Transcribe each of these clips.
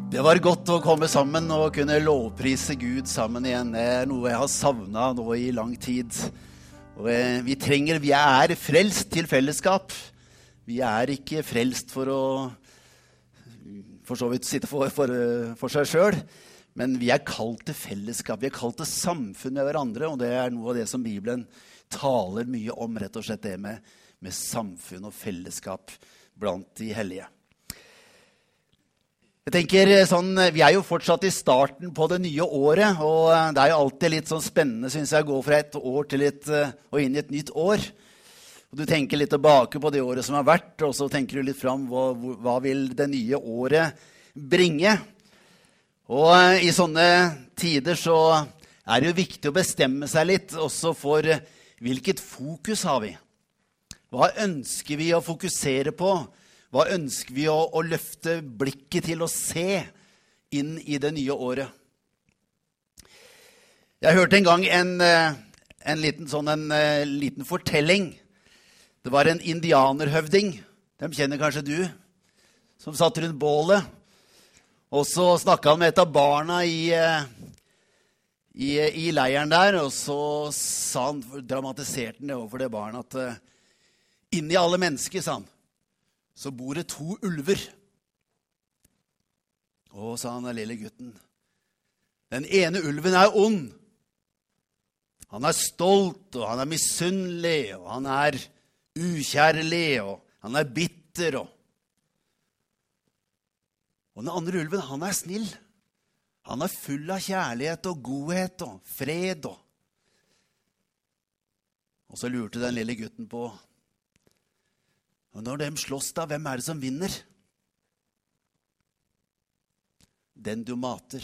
Det var godt å komme sammen og kunne lovprise Gud sammen igjen. Det er noe jeg har savnet nå i lang tid. Og vi er frelst til fellesskap. Vi er ikke frelst for å for så vidt sitte for seg selv, men vi er kalt til fellesskap. Vi er kalt til samfunn med hverandre, og det er noe av det som Bibelen taler mye om, rett og slett det med samfunn og fellesskap blant de hellige. Jeg tenker sånn, vi er jo fortsatt i starten på det nye året, og det er jo alltid litt sånn spennende, synes jeg, å gå fra et år til og inn i et nytt år. Og du tenker litt tilbake på det året som har vært, og så tenker du litt fram hva vil det nye året bringe. Og i sånne tider så er det jo viktig å bestemme seg litt også for hvilket fokus har vi. Hva ønsker vi å fokusere på? Hva ønsker vi å løfte blikket til å se inn i det nye året? Jeg hørte en gang en liten fortelling. Det var en indianerhøvding, dem kjenner kanskje du, som satt rundt bålet. Og så snakket han med et av barna i leiren der, og så dramatiserte han det overfor det barnet at inni alle mennesker, sa han, så bor det 2 ulver. Å, sa han, den lille gutten. Den ene ulven er ond. Han er stolt, og han er misunnelig, og han er ukjærlig, og han er bitter. Og den andre ulven, han er snill. Han er full av kjærlighet og godhet og fred. Og så lurte den lille gutten på, og når de slåss da, hvem er det som vinner? Den du mater.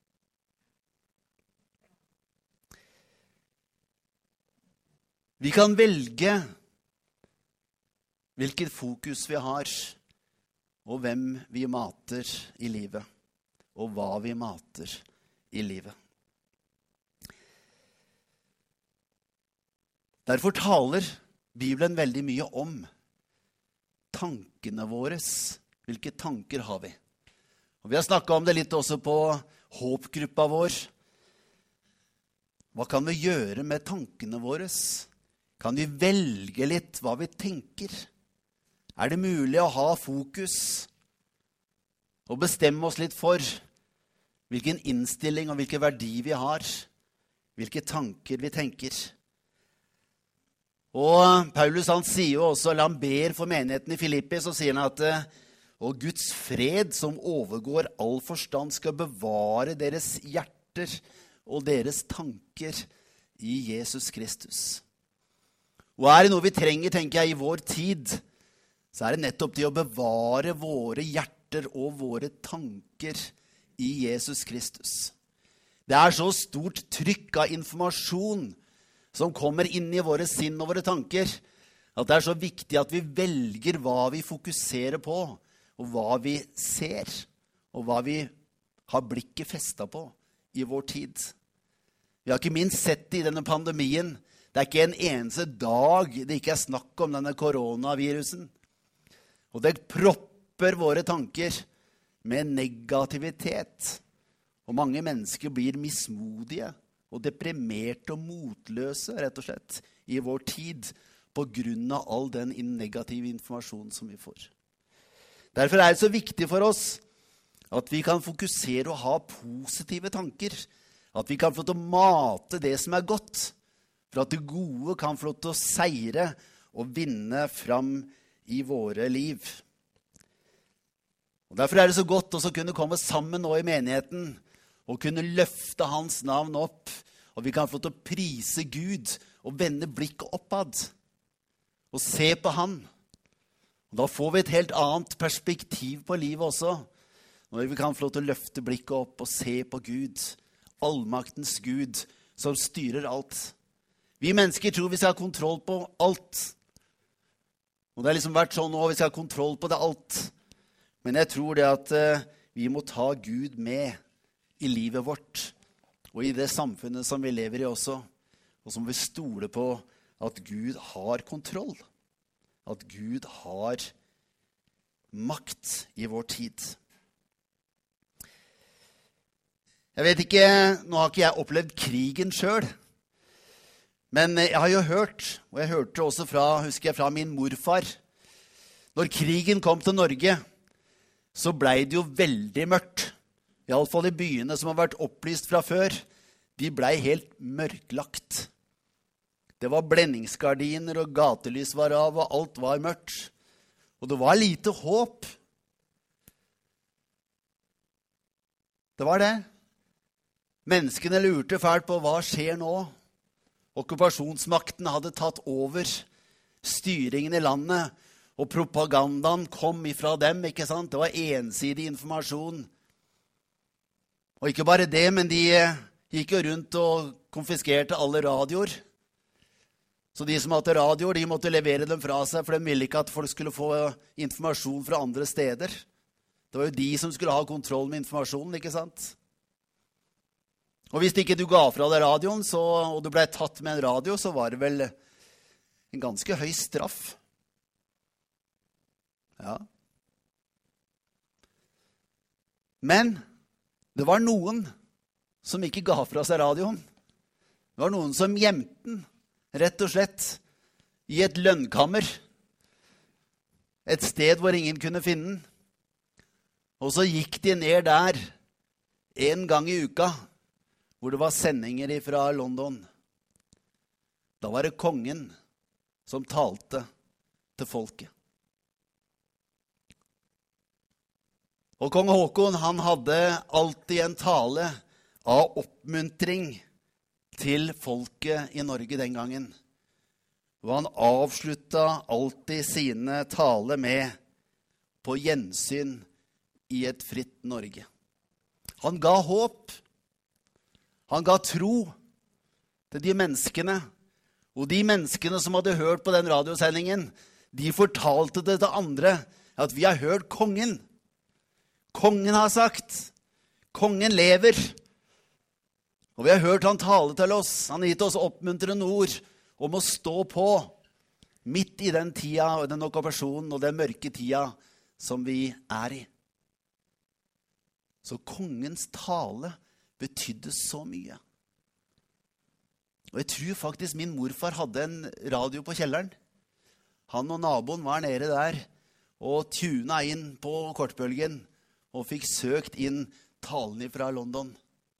Vi kan velge hvilket fokus vi har, og hvem vi mater i livet, og hva vi mater i livet. Derfor taler Bibelen veldig mye om tankene våre. Hvilke tanker har vi? Og vi har snakket om det litt også på håpgruppa vår. Hva kan vi gjøre med tankene våre? Kan vi velge litt hva vi tenker? Er det mulig å ha fokus og bestemme oss litt for hvilken innstilling og hvilken verdi vi har? Hvilke tanker vi tenker? Og Paulus han sier jo også, eller han ber for menigheten i Filippi, så sier han at og Guds fred som overgår all forstand skal bevare deres hjerter og deres tanker i Jesus Kristus. Og er det noe vi trenger, tenker jeg, i vår tid, så er det nettopp det å bevare våre hjerter og våre tanker i Jesus Kristus. Det er så stort trykk av informasjon som kommer inn i våre sinn og våre tanker, at det er så viktig at vi velger hva vi fokuserer på, og hva vi ser, og hva vi har blikket festet på i vår tid. Vi har ikke minst sett det i denne pandemien. Det er ikke en eneste dag det ikke er snakk om denne koronavirusen. Og det propper våre tanker med negativitet. Og mange mennesker blir mismodige og deprimerte og motløse, rett og slett, i vår tid, på grunn av all den negative informasjonen som vi får. Derfor er det så viktig for oss at vi kan fokusere og ha positive tanker, at vi kan få til å mate det som er godt, for at det gode kan få til å seire og vinne fram i våre liv. Og derfor er det så godt også å kunne komme sammen nå i menigheten, og kunne løfte hans navn opp, og vi kan få til å prise Gud, og vende blikket oppad, og se på han. Og da får vi et helt annet perspektiv på livet også, når vi kan få til å løfte blikket opp og se på Gud, allmaktens Gud, som styrer alt. Vi mennesker tror vi skal ha kontroll på alt. Og det har liksom vært sånn nå, vi skal ha kontroll på det alt. Men jeg tror det at vi må ta Gud med i livet vårt, og i det samfunnet som vi lever i også, og som vi stoler på at Gud har kontroll, at Gud har makt i vår tid. Jeg vet ikke, nå har ikke jeg opplevd krigen selv, men jeg har jo hørt, og jeg hørte også husker jeg fra min morfar, når krigen kom til Norge, så ble det jo veldig mørkt. I alle fall i byene som har vært opplyst fra før, de ble helt mørklagt. Det var blendingsgardiner og gatelys var av, og alt var mørkt. Og det var lite håp. Det var det. Menneskene lurte fælt på hva skjer nå. Okkupasjonsmakten hadde tatt over styringen i landet, og propagandaen kom ifra dem, ikke sant? Det var ensidig informasjon. Og ikke bare det, men de gikk jo rundt og konfiskerte alle radioer. Så de som hadde radioer, de måtte levere dem fra seg, for de ville ikke at folk skulle få informasjon fra andre steder. Det var jo de som skulle ha kontroll med informasjonen, ikke sant? Og hvis ikke du ga fra deg radioen, og du ble tatt med en radio, så var det vel en ganske høy straff. Ja. Men det var noen som ikke ga fra seg radioen. Det var noen som gjemte den, rett og slett, i et lønnkammer. Et sted hvor ingen kunne finne den. Og så gikk de ned der en gang i uka, hvor det var sendinger fra London. Da var det kongen som talte til folket. Og kong Håkon, han hadde alltid en tale av oppmuntring til folket i Norge den gangen. Og han avsluttet alltid sine taler med på gjensyn i et fritt Norge. Han ga håp. Han ga tro til de menneskene. Og de menneskene som hadde hørt på den radiosendingen, de fortalte det til andre at vi har hørt kongen. Kongen har sagt, kongen lever. Og vi har hørt han tale til oss. Han har gitt oss oppmuntrende ord om å stå på midt i den tida og den okkupasjonen og den mørke tida som vi er i. Så kongens tale betydde så mye. Og jeg tror faktisk min morfar hadde en radio på kjelleren. Han og naboen var nede der og tuna inn på kortbølgen og fikk søkt inn talen fra London.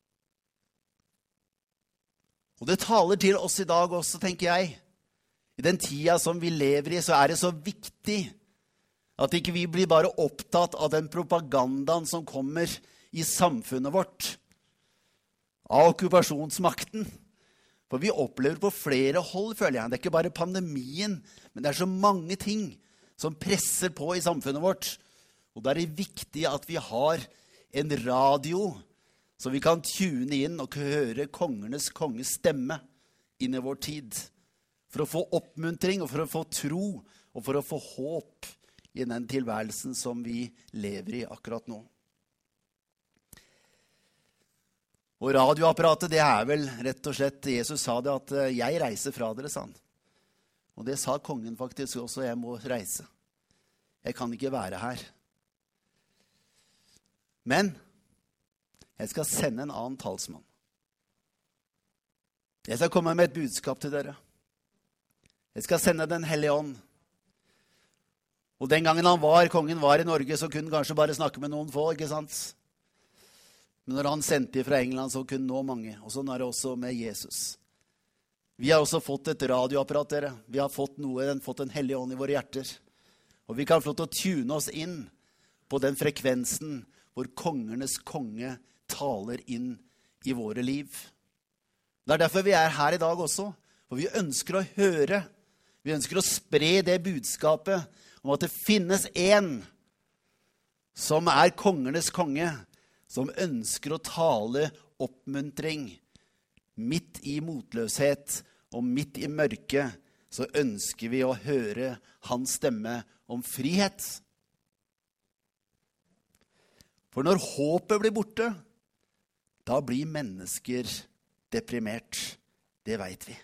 Og det taler til oss i dag også, tenker jeg. I den tida som vi lever i, så er det så viktig at ikke vi blir bare opptatt av den propagandaen som kommer i samfunnet vårt, av okkupasjonsmakten. For vi opplever på flere hold, føler jeg. Det er ikke bare pandemien, men det er så mange ting som presser på i samfunnet vårt. Og da er det viktig at vi har en radio, så vi kan tune inn og høre kongernes konges stemme inn i vår tid. For å få oppmuntring, og for å få tro, og for å få håp i den tilværelsen som vi lever i akkurat nå. Og radioapparatet, det er vel rett og slett, Jesus sa det at jeg reiser fra dere, sa han. Og det sa kongen faktisk også, jeg må reise. Jeg kan ikke være her. Men jeg skal sende en annen talsmann. Jeg skal komme med et budskap til dere. Jeg skal sende Den Hellige Ånd. Og den gangen kongen var i Norge, så kunne han kanskje bare snakke med noen få, ikke sant? Men når han sendte fra England, så kunne nå mange. Og sånn er det også med Jesus. Vi har også fått et radioapparat, dere. Vi har fått Den Hellige Ånd i våre hjerter. Og vi kan få lov til å tune oss inn på den frekvensen hvor kongernes konge taler inn i våre liv. Det er derfor vi er her i dag også. For vi ønsker å høre. Vi ønsker å spre det budskapet om at det finnes en som er kongernes konge, som ønsker å tale oppmuntring. Midt i motløshet og midt i mørke, så ønsker vi å høre hans stemme om frihet. For når håpet blir borte, da blir mennesker deprimert. Det vet vi.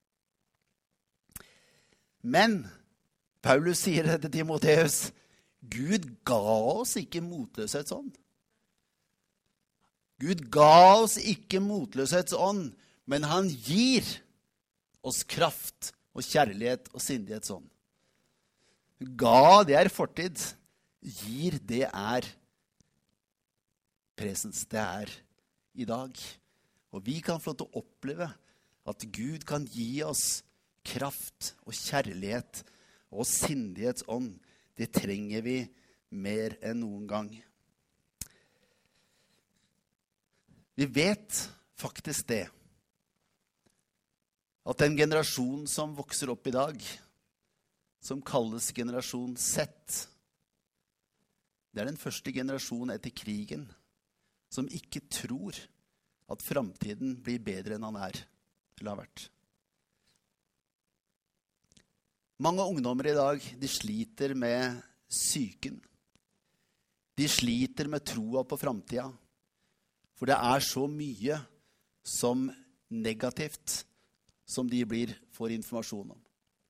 Men Paulus sier det til Timotheus, Gud ga oss ikke motløshet sånn. Gud ga oss ikke motløshetsånd, men han gir oss kraft og kjærlighet og sindighetsånd. Ga, det er fortid. Gir, det er presens, det er i dag. Og vi kan få lov til å oppleve at Gud kan gi oss kraft og kjærlighet og sindighetsånd. Det trenger vi mer enn noen gang. Vi vet faktisk det, at den generasjonen som vokser opp i dag, som kalles generasjon Z, det er den første generasjonen etter krigen som ikke tror at fremtiden blir bedre enn han er, eller har vært. Mange ungdommer i dag, de sliter med psyken. De sliter med troa på fremtiden. For det er så mye som negativt som de får informasjon om.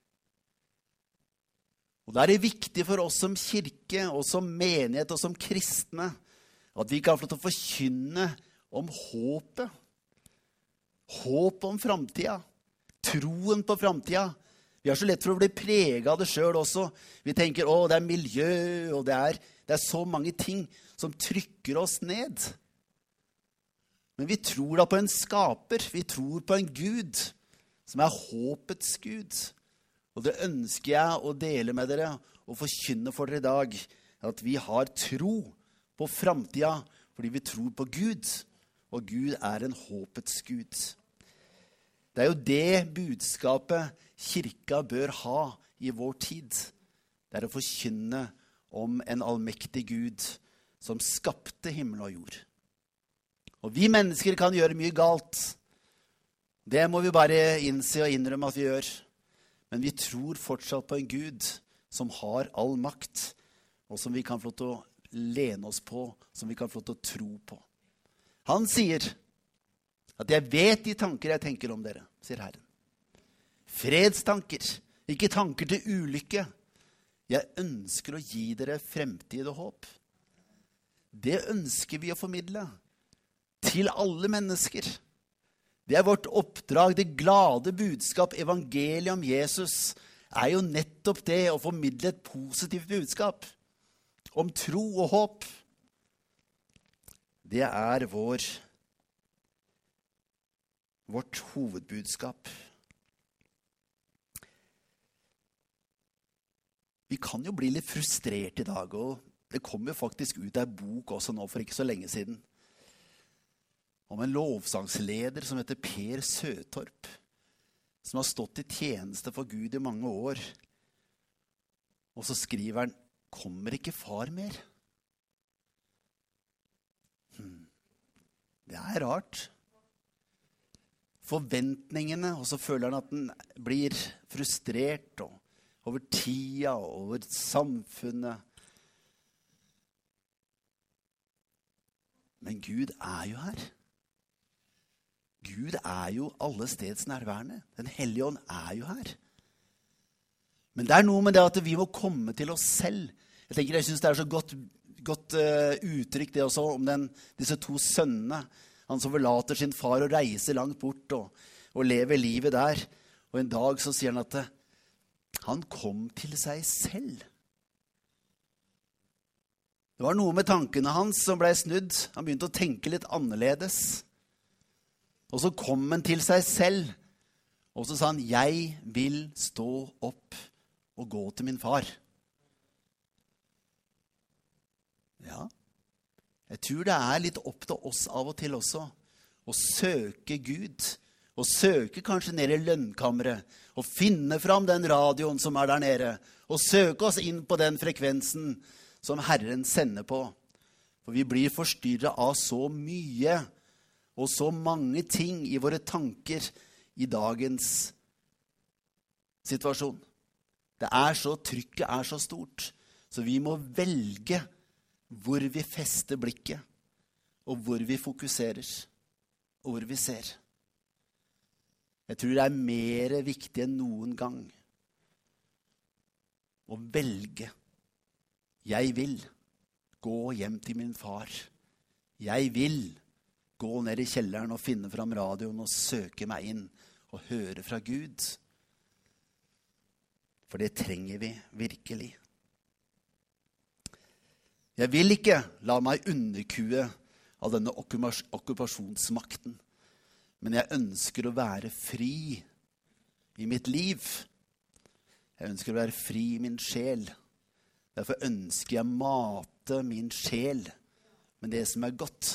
Og da er det viktig for oss som kirke og som menighet og som kristne at vi kan få lov til å forkynne om håpet. Håp om fremtiden. Troen på fremtiden. Vi har så lett for å bli preget av det selv også. Vi tenker, det er miljø, og det er så mange ting som trykker oss ned. Men vi tror da på en skaper. Vi tror på en Gud som er håpets Gud. Og det ønsker jeg å dele med dere og forkynne for dere i dag, at vi har tro på fremtiden fordi vi tror på Gud, og Gud er en håpets Gud. Det er jo det budskapet kirka bør ha i vår tid. Det er å forkynne om en allmektig Gud som skapte himmel og jord. Og vi mennesker kan gjøre mye galt. Det må vi bare innse og innrømme at vi gjør. Men vi tror fortsatt på en Gud som har all makt, og som vi kan få lov til å lene oss på, som vi kan få lov til å tro på. Han sier at jeg vet de tanker jeg tenker om dere, sier Herren. Fredstanker, ikke tanker til ulykke. Jeg ønsker å gi dere fremtid og håp. Det ønsker vi å formidle til alle mennesker. Det er vårt oppdrag, det glade budskap, evangeliet om Jesus, er jo nettopp det å formidle et positivt budskap om tro og håp. Det er vårt hovedbudskap. Vi kan jo bli litt frustrert i dag, og det kom jo faktisk ut en bok også nå for ikke så lenge siden, om en lovsangsleder som heter Per Søtorp, som har stått i tjeneste for Gud i mange år. Og så skriver han, kommer ikke far mer? Det er rart. Forventningene, og så føler han at han blir frustrert over tida og over samfunnet. Men Gud er jo her. Gud er jo alle steds nærværende. Den hellige ånd er jo her. Men det er noe med det at vi må komme til oss selv. Jeg synes det er så godt uttrykk det også om disse to sønnene. Han som forlater sin far og reiser langt bort og lever livet der. Og en dag så sier han at han kom til seg selv. Det var noe med tankene hans som ble snudd. Han begynte å tenke litt annerledes. Og så kom han til seg selv, og så sa han, jeg vil stå opp og gå til min far. Ja, jeg tror det er litt opp til oss av og til også, å søke Gud, og søke kanskje ned i lønnkammeret, og finne fram den radioen som er der nede, og søke oss inn på den frekvensen som Herren sender på. For vi blir forstyrret av så mye, og så mange ting i våre tanker i dagens situasjon. Trykket er så stort, så vi må velge hvor vi fester blikket, og hvor vi fokuserer, og hvor vi ser. Jeg tror det er mer viktig enn noen gang å velge. Jeg vil gå hjem til min far. Jeg vil gå ned i kjelleren og finne fram radioen og søke meg inn og høre fra Gud. For det trenger vi virkelig. Jeg vil ikke la meg underkue av denne okkupasjonsmakten, men jeg ønsker å være fri i mitt liv. Jeg ønsker å være fri i min sjel. Derfor ønsker jeg mate min sjel med det som er godt.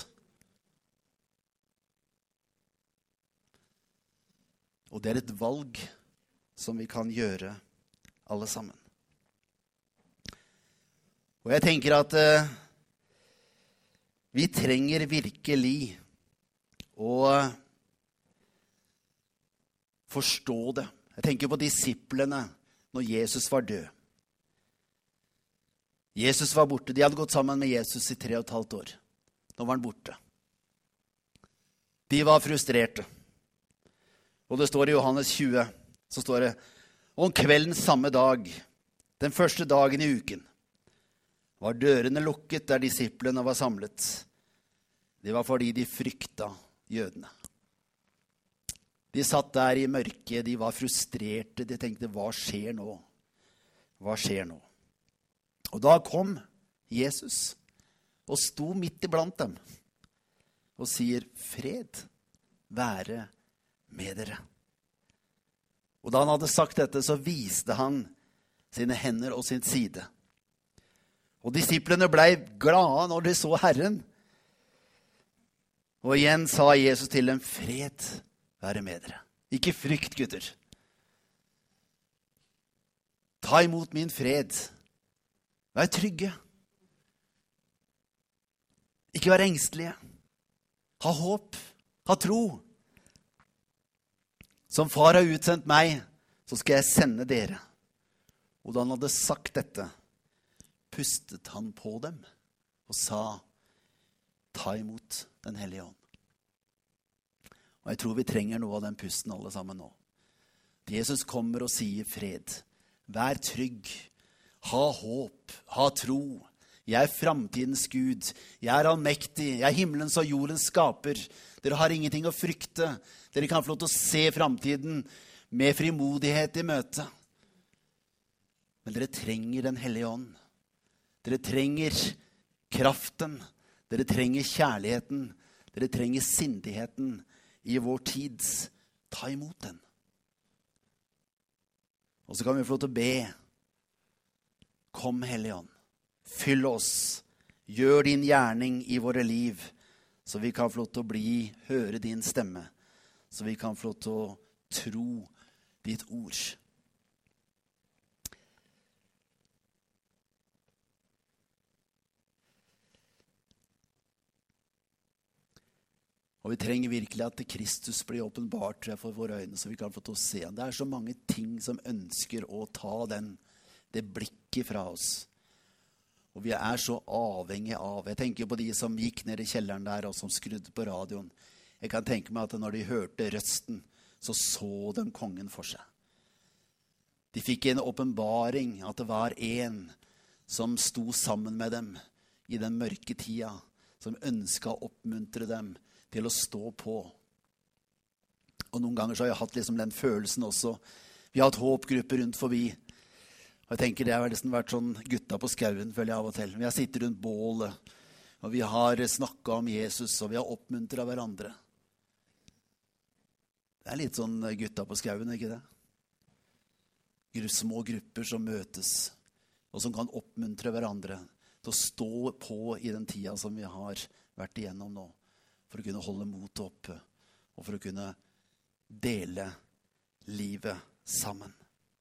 Og det er et valg som vi kan gjøre alle sammen. Og jeg tenker at vi trenger virkelig å forstå det. Jeg tenker på disiplene når Jesus var død. Jesus var borte. De hadde gått sammen med Jesus i 3,5 år. Nå var han borte. De var frustrerte. Og det står i Johannes 20, så står det, om kvelden samme dag, den første dagen i uken, var dørene lukket der disiplene var samlet. Det var fordi de frykta jødene. De satt der i mørket, de var frustrerte, de tenkte, hva skjer nå? Hva skjer nå? Og da kom Jesus og sto midt iblant dem og sier, fred være med dere. Og da han hadde sagt dette, så viste han sine hender og sin side. Og disiplene ble glade når de så Herren. Og igjen sa Jesus til dem, fred være med dere. Ikke frykt, gutter. Ta imot min fred. Vær trygge. Ikke vær engstelige. Ha håp. Ha tro. Som far har utsendt meg, så skal jeg sende dere. Og da han hadde sagt dette, pustet han på dem og sa, ta imot den hellige ånd. Og jeg tror vi trenger noe av den pusten alle sammen nå. Jesus kommer og sier fred. Vær trygg. Ha håp. Ha tro. Jeg er fremtidens Gud. Jeg er allmektig. Jeg er himmelens og jordens skaper. Dere har ingenting å frykte. Dere kan få lov til å se fremtiden med frimodighet i møte. Men dere trenger den hellige ånd. Dere trenger kraften. Dere trenger kjærligheten. Dere trenger sindigheten i vår tid. Ta imot den. Og så kan vi få lov til å be. Kom, Hellige Ånd. Fyll oss. Gjør din gjerning i våre liv, så vi kan få lov til å høre din stemme. Så vi kan få lov til å tro ditt ord. Og vi trenger virkelig at Kristus blir åpenbart for våre øyne, så vi kan få til å se han. Det er så mange ting som ønsker å ta det blikket fra oss. Og vi er så avhengige av. Jeg tenker på de som gikk ned i kjelleren der, og som skrudde på radioen. Jeg kan tenke meg at når de hørte røsten, så de kongen for seg. De fikk en åpenbaring at det var en som sto sammen med dem i den mørke tida, som ønsket å oppmuntre dem til å stå på. Og noen ganger så har jeg hatt liksom den følelsen også. Vi har hatt håpgrupper rundt forbi. Og jeg tenker det har nesten vært sånn gutta på skauen, føler jeg av og til. Vi har sittet rundt bålet, og vi har snakket om Jesus, og vi har oppmuntret hverandre. Det er litt sånn gutta på skauen, ikke det? Små grupper som møtes, og som kan oppmuntre hverandre til å stå på i den tida som vi har vært igjennom nå, for å kunne holde motet oppe, og for å kunne dele livet sammen.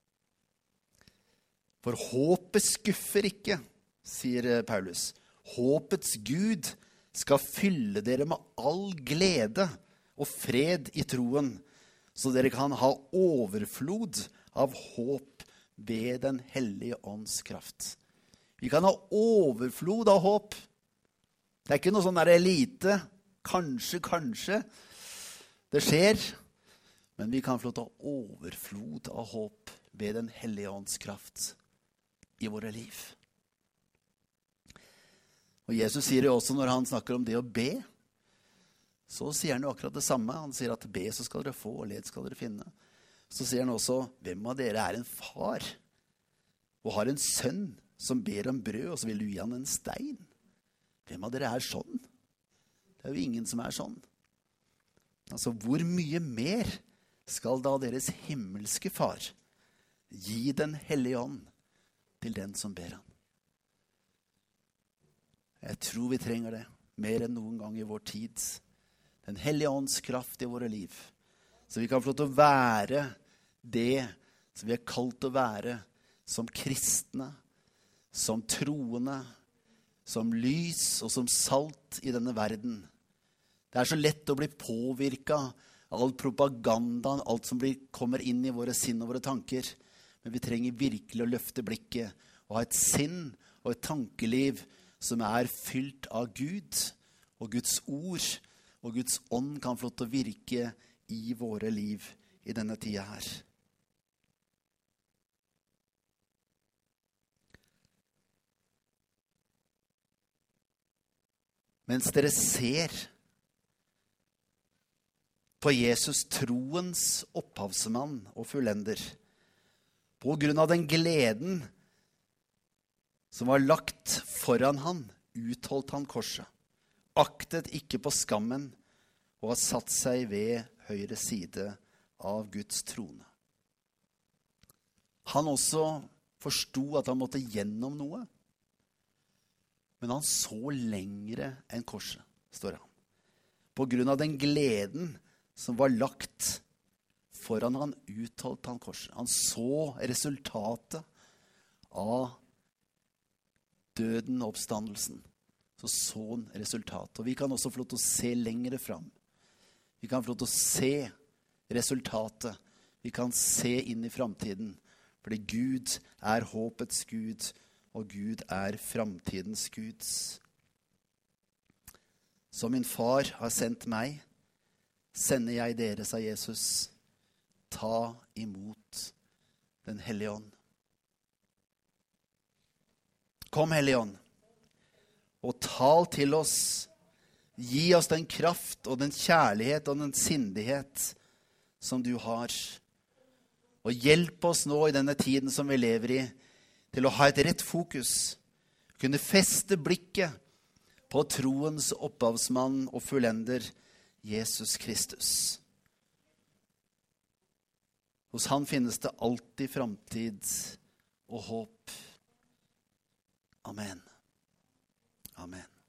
For håpet skuffer ikke, sier Paulus. Håpets Gud skal fylle dere med all glede og fred i troen, så dere kan ha overflod av håp ved den hellige ånds kraft. Vi kan ha overflod av håp. Det er ikke noe sånn der elite. Kanskje. Det skjer. Men vi kan få ta overflod av håp ved den hellige ånds kraft i våre liv. Og Jesus sier det også når han snakker om det å be. så sier han jo akkurat det samme. Han sier at be så skal dere få, og led skal dere finne. Så sier han også, hvem av dere er en far og har en sønn som ber om brød, og så vil du gi han en stein? Hvem av dere er sånn? Det er jo ingen som er sånn. Altså, hvor mye mer skal da deres himmelske far gi den hellige ånd til den som ber han? Jeg tror vi trenger det mer enn noen gang i vår tid. Den hellige ånds kraft i våre liv. Så vi kan få lov til å være det som vi er kalt å være som kristne, som troende, som lys og som salt i denne verden. Det er så lett å bli påvirket av all propagandaen, alt som kommer inn i våre sinn og våre tanker. Men vi trenger virkelig å løfte blikket og ha et sinn og et tankeliv som er fylt av Gud og Guds ord, og Guds ånd kan få lov til å virke i våre liv i denne tida her. Mens dere ser på Jesus, troens opphavsmann og fullender, på grunn av den gleden som var lagt foran han, utholdt han korset, aktet ikke på skammen og har satt seg ved høyre side av Guds trone. Han også forstod at han måtte gjennom noe, men han så lengre enn korset, står han. På grunn av den gleden som var lagt foran han, utholdt han korset. Han så resultatet av døden og oppstandelsen. Så han resultatet. Og vi kan også få lov til å se lengre fram. Vi kan få lov til å se resultatet. Vi kan se inn i framtiden. Fordi Gud er håpets Gud, og Gud er framtidens Gud. Som min far har sendt meg, sender jeg dere, sa Jesus. Ta imot den hellige ånd. Kom, hellige ånd, og tal til oss. Gi oss den kraft og den kjærlighet og den sindighet som du har. Og hjelp oss nå i denne tiden som vi lever i, til å ha et rett fokus. Kunne feste blikket på troens opphavsmann og fullender, Jesus Kristus. Hos han finnes det alltid framtid og håp. Amen. Amen.